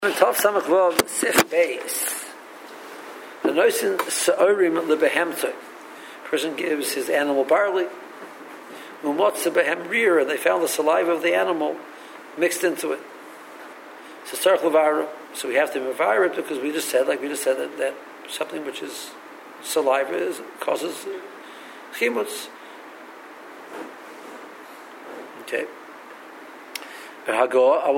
Tov Samach Vav Sif Beis. The Noisin Sa'orim Lebehemtoi. Person gives his animal barley. Umotza Behem Rir, and they found the saliva of the animal mixed into it. So Tzarech Levar, so we have to mevar it because we just said that something which is saliva causes chimutz. Okay. About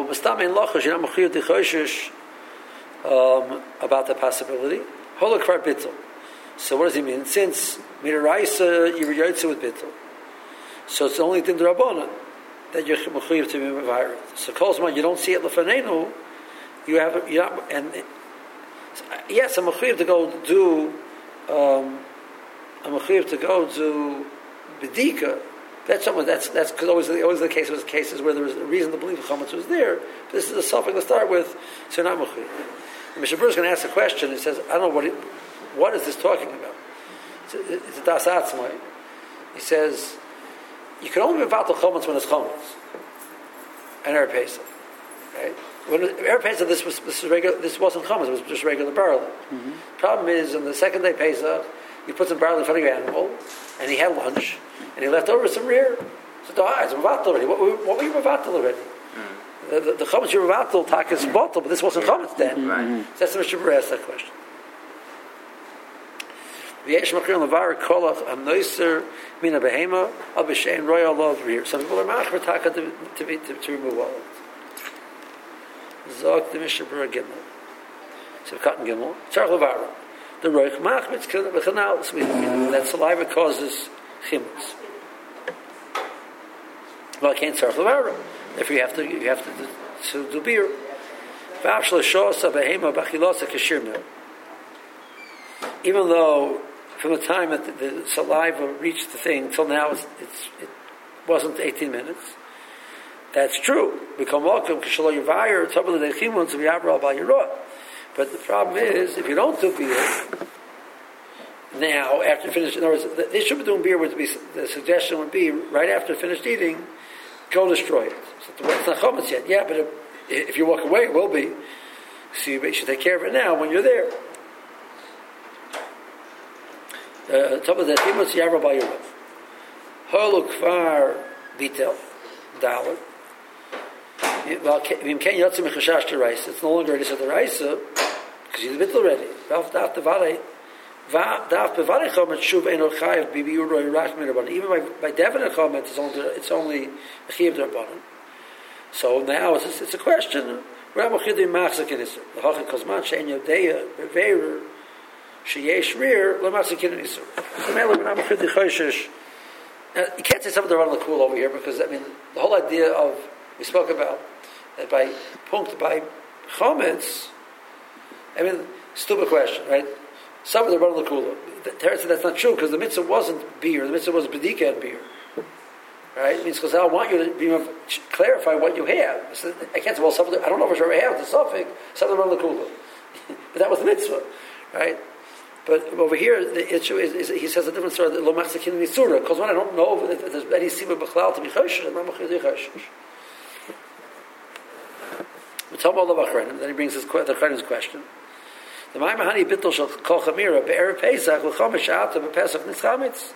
the possibility. Holokvar bittul. So what does he mean? Since midaraisa you reyotze with bittul, so it's only din d'Rabbanan that you're mechuyev to be mevayiret. So kolzman you don't see it lefanenu. You have and yes, I'm mechuyev to go do. I'm mechuyev to go do bedika. That's always the case. Was cases where there was a reason to believe the chametz was there. But this is a suffix to start with, so you're not mechuyev. And Mishnah Berurah is going to ask a question. He says, "I don't know what is this talking about." It's a das atzmai. He says, "You can only be vatal chametz when it's chametz." And Erev Pesach, right? When Erev Pesach, this wasn't chametz. It was just regular barley. Mm-hmm. Problem is, on the second day Pesach, you put some barley in front of your animal, and he had lunch. And he left over some rear. So it's mevatel already. What were you mevatel already? The chametz you mevatel tak is bottle, but this wasn't chametz then. Right. So that's the Mishnah Berurah asked that question. V'yesh machir levar kolach anoiser mina behema al b'shein royal love rear. Some people are machmer taka to remove all of it. Zog the Mishnah Berurah Gimel. So cotton Gimel. Tzarech levar. The roich machmitz v'chanal. That saliva causes chimutz. Well, I can't start the if you have to do beer. Even though from the time that the saliva reached the thing till now it wasn't 18 minutes. That's true. But the problem is if you don't do beer now after finish, in other words, they should be doing beer. The suggestion would be right after finished eating. Go destroy it. So it's not chametz yet. Yeah, but if you walk away, it will be. So you should take care of it now when you're there. Top of that, chimutz yavra b'yirav. Holu kvar bitel dalet. Well, v'im ken yotze mechashash to rice. It's no longer ready to the rice because you did bitel already. Daf tevarei. Even by definite comment, it's only a chiyuv d'Rabbanan. So now it's a question. The hachik kozman she'en yodeya beverer sheyesh rear l'machzikin isur. So now you can't say something to run the cool over here because the whole idea of we spoke about that by chometz. Stupid question, right? Some of the run of the kula. That's not true because the mitzvah wasn't beer. The mitzvah was bedika and beer. Right? It means because I want you to clarify what you have. So I can't say, well, some of the, I don't know for sure I have the suffix, some of the run of the kula. But that was the mitzvah. Right? But over here, the issue is he says a different story, lo machzikin nisura, because when I don't know if there's any sima b'chlal to be choshesh, I'm not machzir choshesh. Then he brings the Chayrin's question. The Maimahani bittul shel kol chamira be'erev Pesach l'chomesh sha'ata b'Pesach nitzchametz.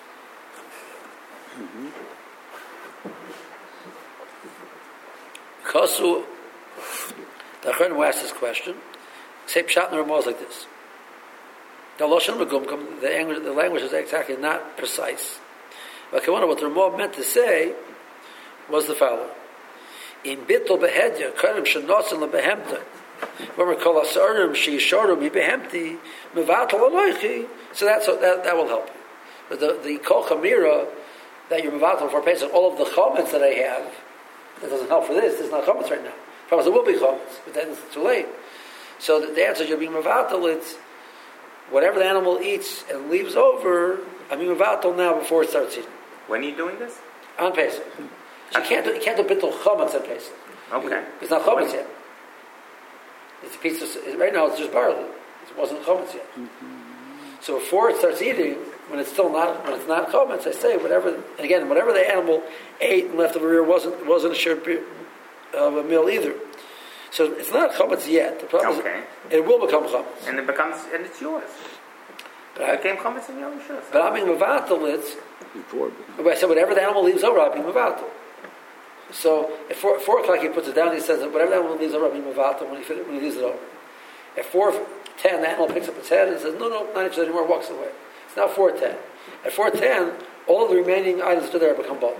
Kosu, the Chayrin who asked this question, say pshat in the Ramah like this. The lashon megumkum, the language is exactly not precise. But what the Ramah meant to say was the following: in bittul behedya karim shenotzin lebehemta. So that will help you. But the kol chamira that you're mevatel for Pesach, all of the chametz that I have, that doesn't help for this. There's not chametz right now. Probably there will be chametz, but then it's too late. So the answer is you're being mevatel. It's whatever the animal eats and leaves over. I'm being mevatel now before it starts eating. When are you doing this? On Pesach. So you can't do bittul chametz on Pesach. Okay. It's not chametz yet. It's a piece of, right now it's just barley. It wasn't chametz yet. Mm-hmm. So before it starts eating, when it's not chametz, I say whatever the animal ate and left of a rear wasn't a share of a meal either. So it's not chametz yet. The problem is it will become chametz. And it's yours. Right? It became chametz in your rishus. But I'm being mevatel it. Before. I said whatever the animal leaves over, I'll be mevatel. So at 4 o'clock he puts it down. He says that whatever the animal leaves over, I'll be mevatel when he leaves it over. At 4:10, the animal picks up its head and says, "No, not interested anymore." Walks away. It's now 4:10. At 4:10, all of the remaining items that are there become bought.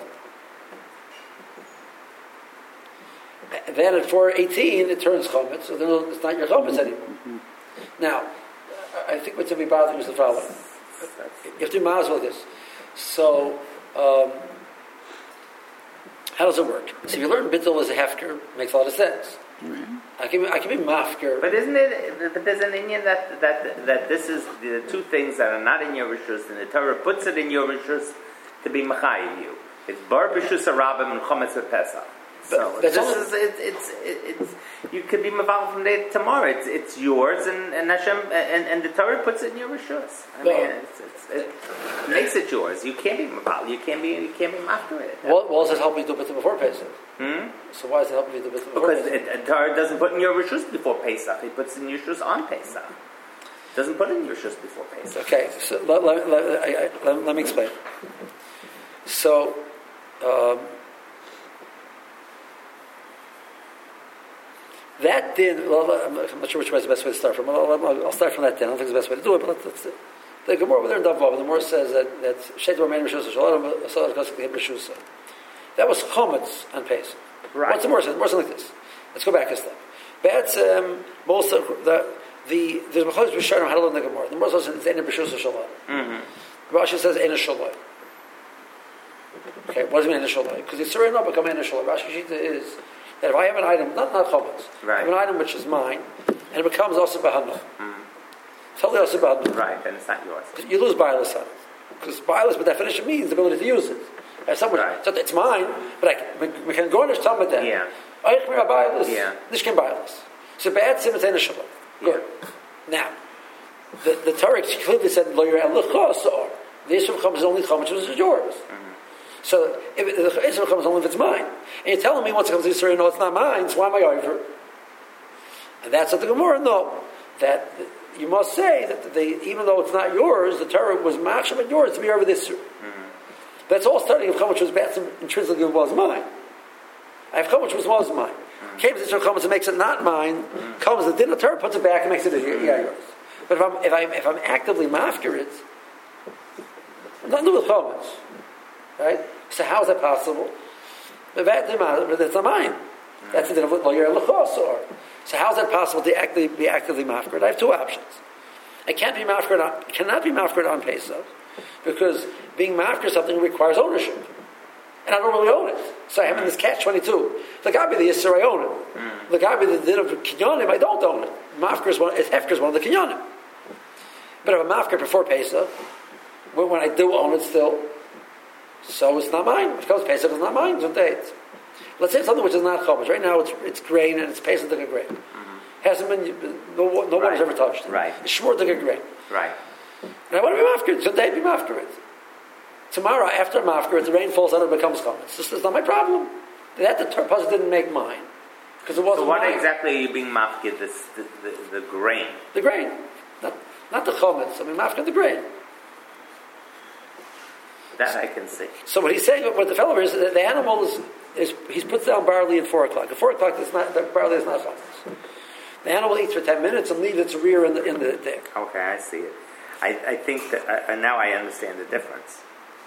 Then at 4:18, it turns chometz, so then it's not your chometz anymore. Now, I think what's going to be bothering is the following. You have to be mazel with this. So, how does it work? So if you learn bittul as a hefker, it makes a lot of sense. I can be mafker. But isn't it, but there's an Indian that this is the two things that are not in your rishus, and the Torah puts it in your rishus to be machayiv you. It's bar b'shus harabim and chometz v'pesach. So this it's you could be maval from day to tomorrow. It's yours, and Hashem and the Torah puts it in your rishus. I mean, it makes it yours. You can't be maval. You can't be after it. Why does it help you do it before Pesach? So why does it help you do it before Pesach? Pesach? Because Torah doesn't put in your rishus before Pesach. It puts in your rishus on Pesach. It doesn't put in your rishus before Pesach. Okay, so let me explain. So. That din, I'm not sure which way is the best way to start from. I'll start from that din. I don't think it's the best way to do it, but let's the Gemara over there in Davav, the Gemara says that Sheitor Mein Rishusa Shalom Asad Kosek Rishusa. That was chometz on Pesach. Right. What's the Gemara says? The Gemara says like this. Let's go back a step. That's most of the there's Mecholis B'Sharim how to learn the Gemara. The Gemara says it's Ein Rishusa Shalom. Rashi says Ein Shalom. Okay, what does it mean Ein Shalom? Because the Surah not become Ein Shalom. Rashi Shita is that if I have an item, not chometz, I have an item which is mine, and it becomes also b'hanach. Totally also b'hanach. Right, then it's not yours. You lose bialas on it. Because bialas, by definition, means the ability to use it. As someone, so it's mine, but we can go on this talmud then. Yeah. This can bialas. So bad sim is ein shalom. Good. Now, the Torah clearly said, lo yireh l'chos or the issue becomes only chometz which is yours. So if the Israel comes only if it's mine, and you're telling me once it comes to Israel, no, it's not mine. So why am I over? And that's what the Gemara know. That you must say that even though it's not yours, the Torah was machshav and yours to be over this. That's all starting of Chum, which was bad intrinsically was mine. I have Chum, which was mine. Came to Israel comes and makes it not mine. Comes the dinner Torah puts it back and makes it yours. But if I'm actively mafker it, nothing to do with Chum. Right? So how is that possible? That's not mine. That's the din of lo yireh l'chos or. So how is that possible to be actively mafked? I have two options. I cannot be mafked on Pesach because being mafked something requires ownership, and I don't really own it. So I am in this catch-22. The Gabi the Yisur I own it. The Gabi the din of kinyanim I don't own it. Mafked is one. Hefker is one of the kinyanim. But if I'm mafked before Pesach, when I do own it still. So it's not mine. If it comes Pesach, it's not mine. It's a date. Let's say something which is not chometz. Right now, it's grain and it's Pesach like a grain. Hasn't been no one has ever touched it. Right. It's shmur like a grain. Right. And I want to be mafkir. So they be mafkir it. Tomorrow, after mafkir, the rain falls on it, becomes chometz. This is not my problem. That the puzzle didn't make mine because it wasn't. So what mine. exactly are you being mafkir? The grain. The grain, not the chometz. I mean mafkir the grain. That I can see. So what he's saying, what the fellow is, that the animal is he puts down barley at 4 o'clock. At 4 o'clock, the barley is not chometz. The animal eats for 10 minutes and leaves its rear in the dick. Okay, I see it. I think that now I understand the difference.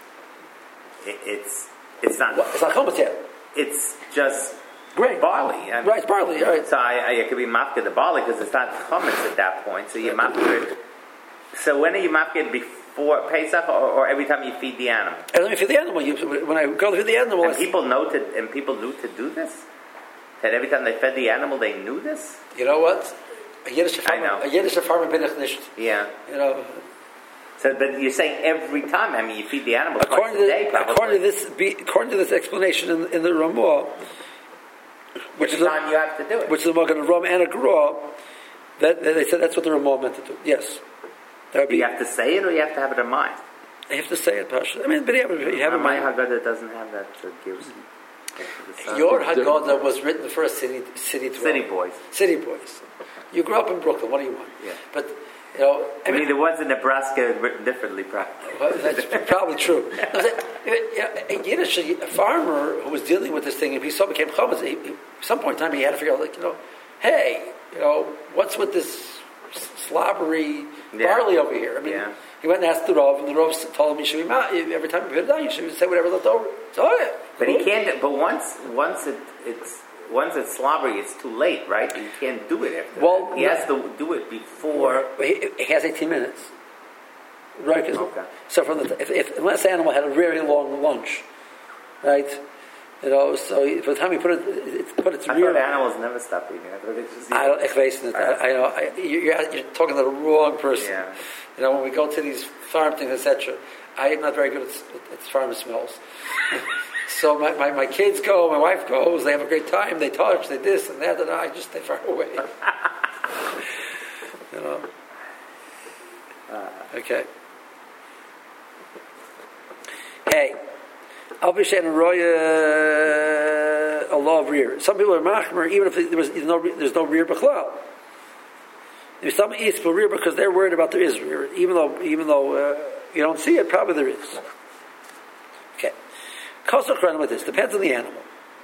It's not. It's not chometz yet. It's just grain, barley. Right, it's barley. Right. So I could be mafkir the barley because it's not chometz at that point. So you mafkir it. So when are you mafkir before Pesach or every time you feed the animal? And let me feed the animal. When I go to feed the animal, and people knew to do this. That every time they fed the animal, they knew this. You know what? A Yiddish farmer bin ich nicht. Yeah. You know. So, but you're saying every time. I mean, you feed the animal twice a day, probably. According to this explanation in the Ramah, which is time you have to do it, which is the Magen Ram and a Gra, that they said that's what the Ramah meant to do. Yes. You have to say it, or you have to have it in mind. You have to say it, Pasha. I mean, but you have it in mind. Haggadah doesn't have that gives. Your Haggadah was written for a city boys. City boys. You grew up in Brooklyn. What do you want? Yeah. But I mean, there was in Nebraska written differently, probably. Well, that's probably true. A Yiddish, a farmer who was dealing with this thing, if he saw it became chametz, at some point in time he had to figure out, hey, what's with this slobbery barley over here? I mean, he went and asked the Rav, and the Rav told him you should be every time you put it down, you should say whatever left over. So, but he can't. But once it's slobbery, it's too late, right? You can't do it after. Well, he has to do it before. He has 18 minutes, right? Okay. So unless the animal had a very long lunch, right? So by the time you put its rear. I thought animals never stop eating. I thought they just eat. You're talking to the wrong person. Yeah. When we go to these farm things, etc., I am not very good at farm smells. So my kids go, my wife goes, they have a great time, they touch, they this and that, and I just stay far away. Okay. Hey, I'll be saying a law of rear. Some people are machmer even if there's no rear b'chlal. If some eats for rear because they're worried about there is rear, even though you don't see it, probably there is. Okay. Kosach with this depends on the animal.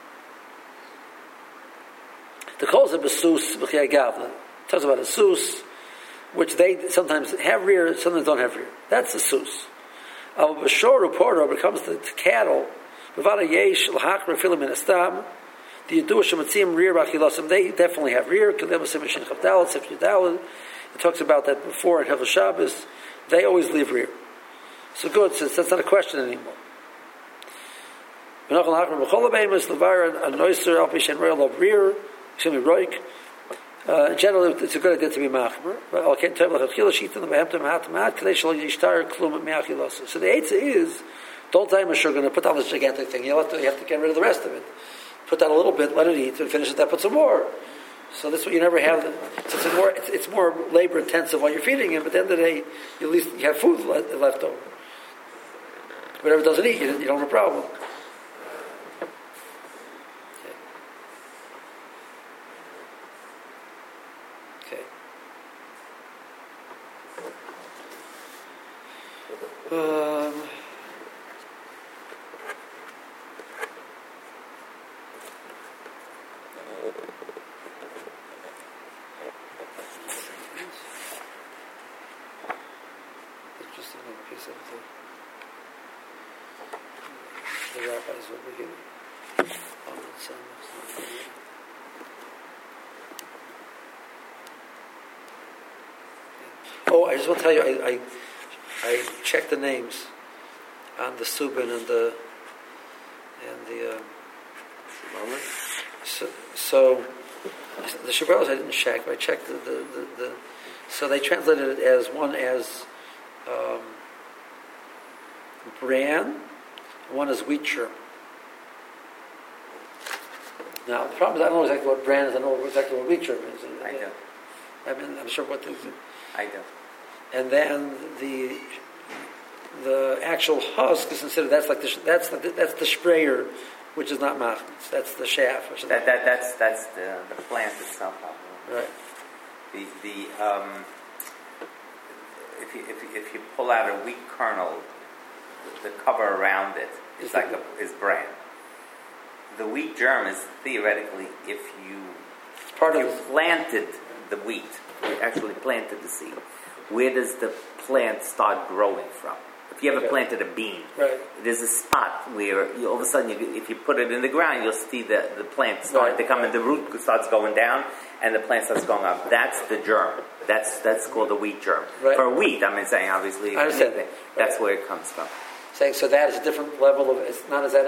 The calls of besus b'chiyai gavla talks about a sus, which they sometimes have rear, sometimes don't have rear. That's the sus. Al b'shor u'porah, when it comes to cattle, b'vada yesh l'hakra filim in astam. The Yeduah Shematzim rear b'achilasim, they definitely have rear. It talks about that before in Hilchos Shabbos. They always leave rear. So good, since that's not a question anymore. In general, it's a good idea to be machmer. So the eitzah is, don't tell him you're going to put down this gigantic thing. You have to get rid of the rest of it. Put down a little bit, let it eat, and finish it. Then put some more. So that's what you never have. So it's more labor intensive while you're feeding him. But at the end of the day, at least you have food left over. Whatever doesn't eat, you don't have a problem. Okay. The rabbis over here. Oh, I just want to tell you, I checked the names on the Subin and the so the Shabbalos I didn't check, but I checked the so they translated it as one as bran, one is wheat germ. Now the problem is I don't know exactly what bran is. I know exactly what wheat germ is. I know. I'm sure what things. I know. And then the actual husk is considered that's the sprayer, which is not machmitz. That's the shaft. That's the plant itself. Right. If you pull out a wheat kernel, the cover around it is is bran. The wheat germ is theoretically if you planted the wheat, you actually planted the seed. Where does the plant start growing from? If you ever planted a bean, there's a spot where all of a sudden, if you put it in the ground, you'll see the plant start to come, and the root starts going down, and the plant starts going up. That's the germ. That's called the wheat germ. Right. For wheat, I'm saying obviously, I understand. That's where it comes from. Saying so that is a different level of it's not as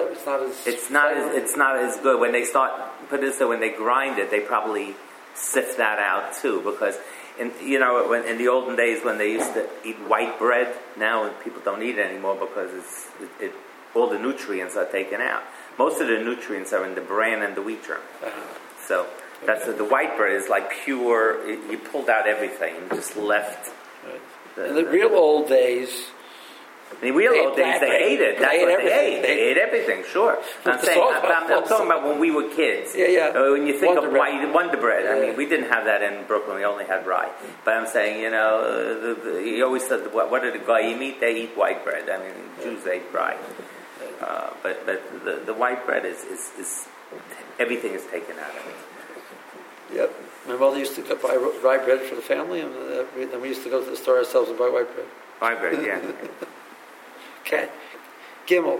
good when they start when they grind it, they probably sift that out too, because in the olden days when they used to eat white bread, now people don't eat it anymore because all the nutrients are taken out. Most of the nutrients are in the bran and the wheat germ. So that's the white bread is like pure. You pulled out everything and just left. In the real old days, In real old days, they ate it. That's what they ate. They ate everything, sure. I'm talking about when we were kids. Yeah. When you think Wonder of bread. Wonder Bread, I mean, we didn't have that in Brooklyn. We only had rye. But I'm saying, he always said, what did the Goyim eat? They eat white bread. I mean, Jews ate rye. But the white bread is everything is taken out of it. Yep. My mother used to buy rye bread for the family, and then we used to go to the store ourselves and buy white bread. White bread, yeah. Okay. Gimel.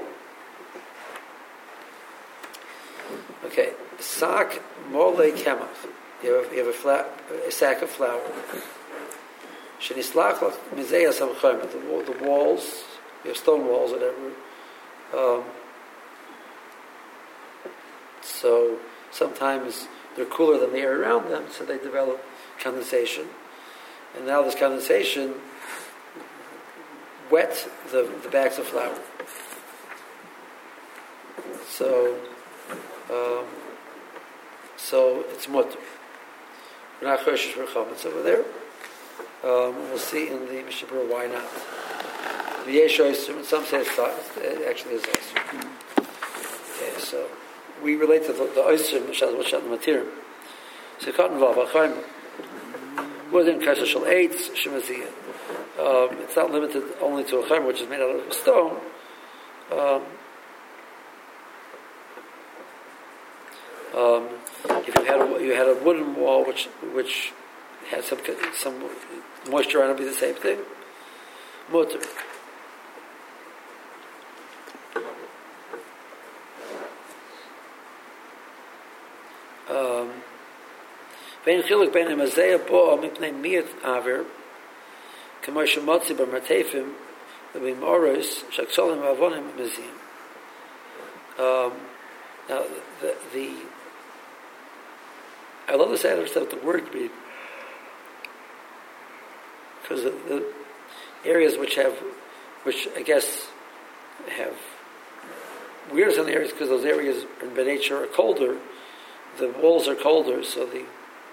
Okay. Sak mole kemach. You have a sack of flour. Shenislach mizeyas hamchayim. The walls, you have stone walls, whatever. So sometimes they're cooler than the air around them, so they develop condensation. And now this condensation wet the bags of flour. So it's mutter. We're not choshesh for chametz over there. We'll see in the Mishnah Berurah why not. The yesh oisim, and some say it actually is oisim. Okay, so we relate to the oisim which has the material. So cotton vav achayim. Within kasher shel eitz shemaziyah. It's not limited only to a chayim which is made out of a stone. If you had a wooden wall which had some moisture on it, it'd be the same thing. Mutter. Vein chiluk bein hamazeh bo mipnei miat aver k'mo shemotzi b'martefim v'bimoros shaksolim v'avonim mizim. Now I love this Adam stuff, the word read, because the areas which I guess have weirdest in the areas because those areas by nature are colder. The walls are colder, so the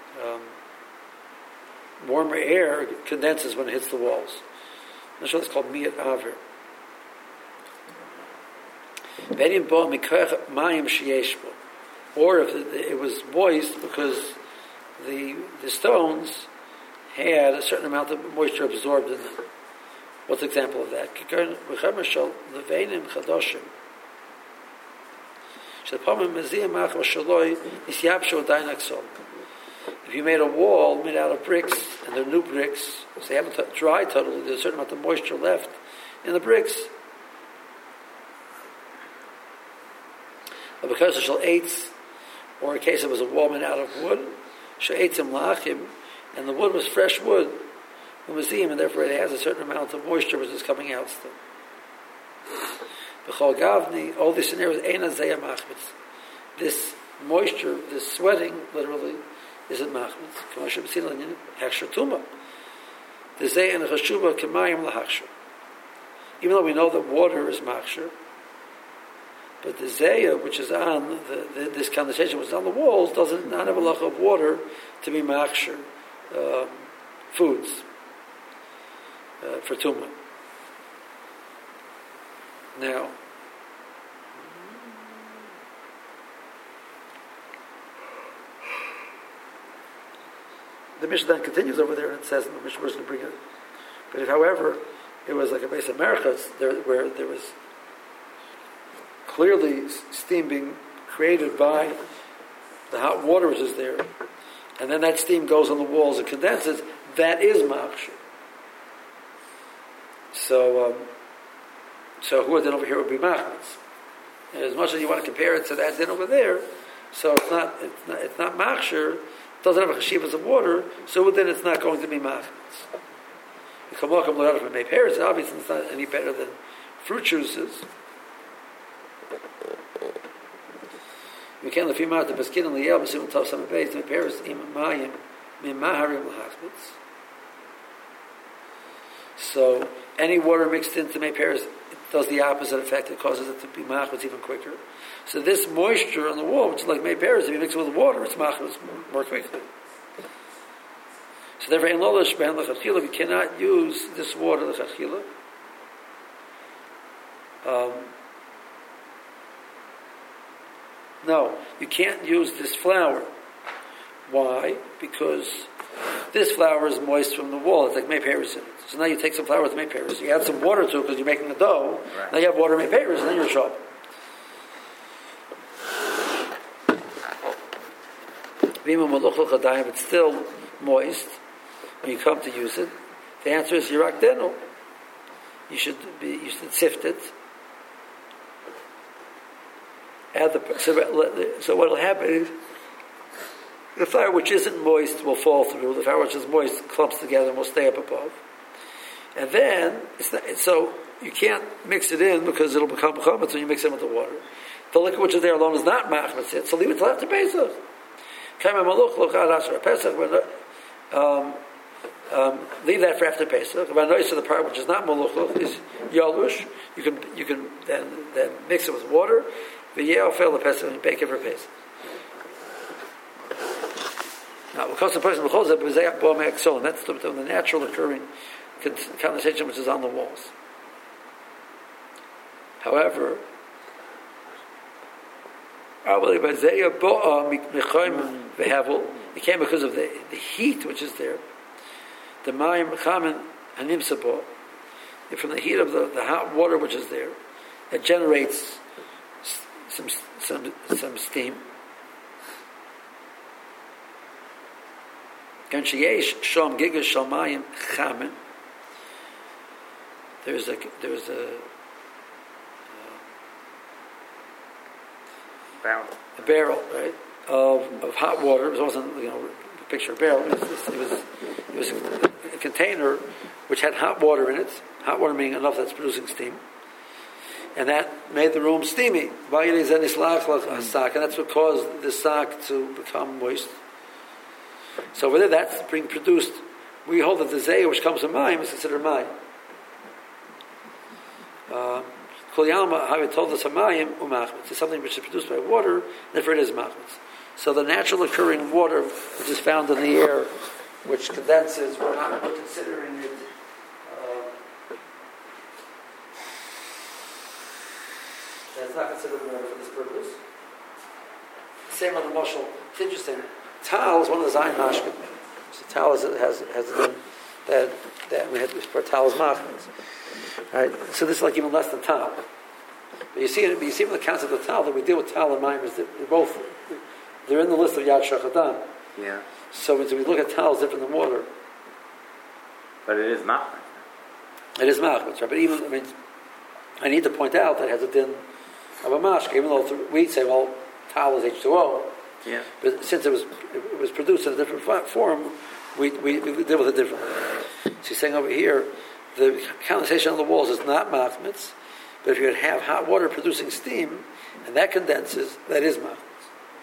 warmer air condenses when it hits the walls. That's what it's called miyat aver. Or if it was moist because the stones had a certain amount of moisture absorbed in them. What's the example of that? If you made a wall made out of bricks, and they're new bricks, so they haven't dried totally, there's a certain amount of moisture left in the bricks. But because of shel eitz, or in case it was a wall made out of wood, shel eitzim lachim, and the wood was fresh wood, and therefore it has a certain amount of moisture which is coming out still. B'chol gavni, all these scenarios, eina zeya machmitz. This moisture, this sweating, literally, isn't machmitz. K'mashim b'silan hechsher tuma. The zeya and chashuba k'mayim lahachsher. Even though we know that water is machsher, but the zeya, which is on this condensation, which is on the walls, doesn't not have a lach of water to be machsher foods for tumah. Now, the Mishnah then continues over there and it says, the Mishnah was going to bring it. But if, however, it was like a base of Merchas, where there was clearly steam being created by the hot water which is there, and then that steam goes on the walls and condenses, that is machshir. So who then over here would be machmitz? As much as you want to compare it to that din over there, so it's not machshir, it doesn't have a cheshivas of water, so then it's not going to be machmitz. Obviously it's not any better than fruit juices. We can't leave out the baskin and the yellow, but we tell some of the Paris imayim mimaharim lahachmitz. So any water mixed into May Paris does the opposite effect. It causes it to be machmitz even quicker. So this moisture on the wall, which is like May Paris, if you mix it with water, it's machmitz more quickly. So therefore, in lolash ben lechachila, we cannot use this water lechachila. No, you can't use this flour. Why? Because this flour is moist from the wall. It's like mayperis in it. So now you take some flour with mayperis. You add some water to it because you're making a dough. Right. Now you have water mayperis, and then you're in trouble. If it's still moist when you come to use it, the answer is yirak denu. You should sift it. Add so what will happen is the flour which isn't moist will fall through. The flour which is moist clumps together and will stay up above. And then so you can't mix it in because it'll become chametz when you mix it with the water. The liquid which is there alone is not machmetz yet, so leave it till after Pesach. Leave that for after Pesach. If I notice the part which is not maluch is yalush, you can then mix it with water. V'yeh fail the Pesach and bake it for Pesach. Now, because the person b'chol zeh b'zeyach bo me'aksolim, that's the natural occurring condensation which is on the walls. However, it came because of the heat which is there. The mayim chamen hanimsabo, from the heat of the hot water which is there, it generates some steam. There's a barrel, right, of hot water. It wasn't, a picture of a barrel. It was a container which had hot water in it. Hot water meaning enough that's producing steam. And that made the room steamy. And that's what caused the sack to become moist. So over there, that's being produced. We hold that the zayah which comes from mayim is considered mayim. Kulyalma, how it told us a mayim umachmetz. It's something which is produced by water, therefore it is machmetz. So the natural occurring water which is found in the air, which condenses, we're considering it. That's not considered water for this purpose. Same on the mushal. It's interesting. Tal is one of the Zayin mashkin. So tal has been that we had for tal's machmas. Right? So this is like even less than tal. But you see from the concept of tal that we deal with tal and mayim is that they're in the list of Yad Shachadam. Yeah. So we look at tal as different than water. But it is machmas. It is machmas, right? But I need to point out that it has a din of a mashka, even though we'd say, well, tal is H2O. Yeah. But since it was produced in a different form, we deal with it differently. So he's saying over here, the condensation on the walls is not machmetz, but if you have hot water producing steam, and that condenses, that is machmetz.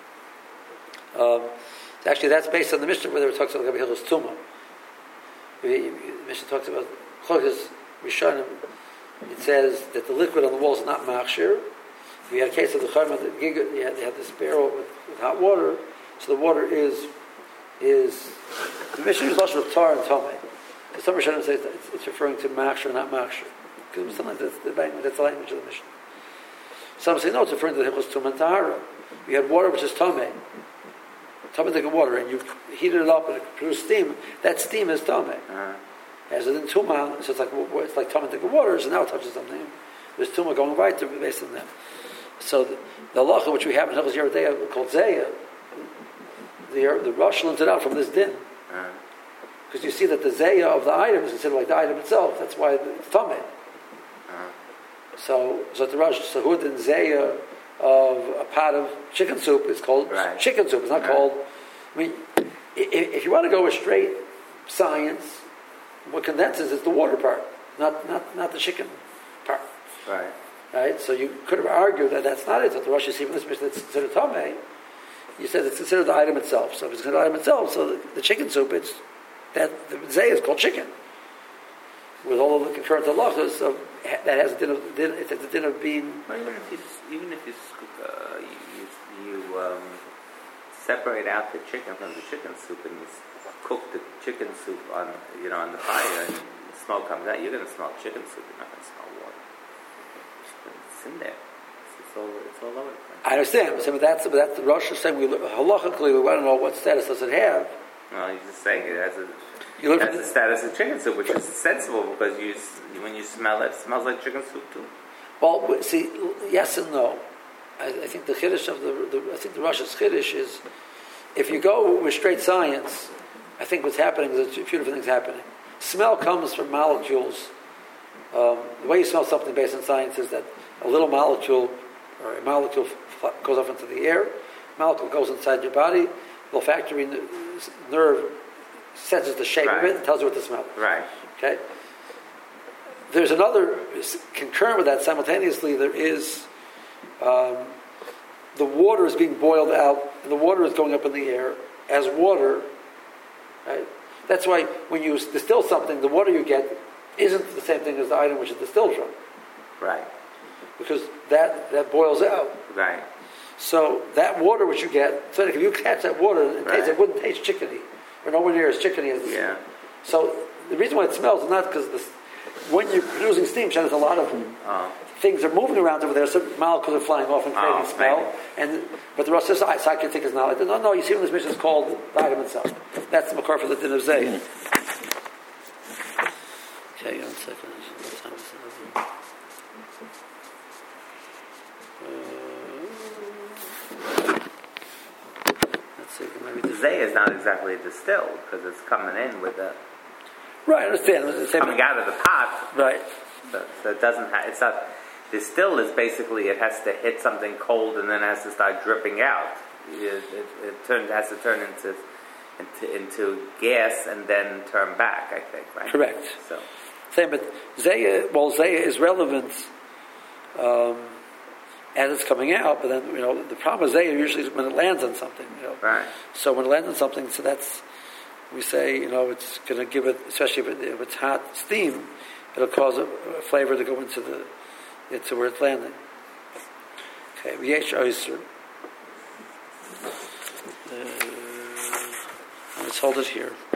Actually, that's based on the Mishnah where it talks about Hilchos Tumah. The Mishnah talks about Chodesh Rishonim. It says that the liquid on the walls is not machshir. We had a case of the Chayma, they had this barrel with hot water, so the water is the Mishnah is lashon of tar and tomei. Some Rishonim say it's referring to machshir, not machshir, because sometimes that's the language of the Mishnah. Some say no, it's referring to the Hilchos Tumah and Tahara. We had water which is tomei, tomei water, and you heated it up and it produced steam. That steam is tomei. As it in tumah, so it's like tomei water. So now it touches something. There's tumah going right to based on that. So the halacha which we have in Hilchos Yoreh De'ah called zayah, the Rosh learns it out from this din. Because you see that the zayah of the item is considered like the item itself. That's why it's tameh. So the Rosh, so who the zayah of a pot of chicken soup is called chicken soup. It's not called. If you want to go with straight science, what condenses is the water part, not the chicken part. Right? So you could have argued that that's not it. So the Rosh see from this Mishnah that's considered tameh. You said it's considered the item itself. So if it's considered the item itself, so the chicken soup, the zayah is called chicken. With all of the concurrent halachas that has a din of being. Well, even if you separate out the chicken from the chicken soup and you cook the chicken soup on the fire and the smoke comes out, you're going to smell chicken soup. You're not going to smell water. in there. It's all over the place. I understand. So, but that's the Rosh is saying. Halachically, we want to know what status does it have. Well, you're just saying it has a status of chicken soup, which is sensible because when you smell it, it smells like chicken soup too. Well, see, yes and no. I think the chiddush of the Rosh's chiddush is, if you go with straight science, I think what's happening is a few different things happening. Smell comes from molecules. The way you smell something based on science is that a little molecule or a molecule goes off into the air, molecule goes inside your body, the olfactory nerve senses the shape of it and tells you what to smell. Right. Okay? There's another, concurrent with that, simultaneously, there is the water is being boiled out, and the water is going up in the air as water. Right? That's why when you distill something, the water you get isn't the same thing as the item which is distilled from. Right. Because that boils out. Right. So that water which you get, so if you catch that water, it wouldn't taste chickeny, or nowhere near as chickeny as this. Yeah. So the reason why it smells is not because when you're producing steam, there's a lot of things are moving around over there, so molecules are flying off and creating smell. But the rest of the side can think is not. No, you see when this mission is called the item itself. That's the makar for the din of Zayah. Okay, 1 second. What time is it? Let's see. Maybe Zayah is not exactly distilled because it's coming in with the. Right, I understand. It's coming out of the pot. Right. So it doesn't have. It's not. Distill is basically it has to hit something cold and then it has to start dripping out. It has to turn into gas and then turn back. I think. Right. Correct. So. Same, but Zayah is relevant as it's coming out. But then the problem with Zayah usually is when it lands on something. Right. So when it lands on something, so that's we say it's going to give it, especially if it's hot steam, it'll cause a flavor to go into where it's landing. Okay, v'yesh oyster. Let's hold it here.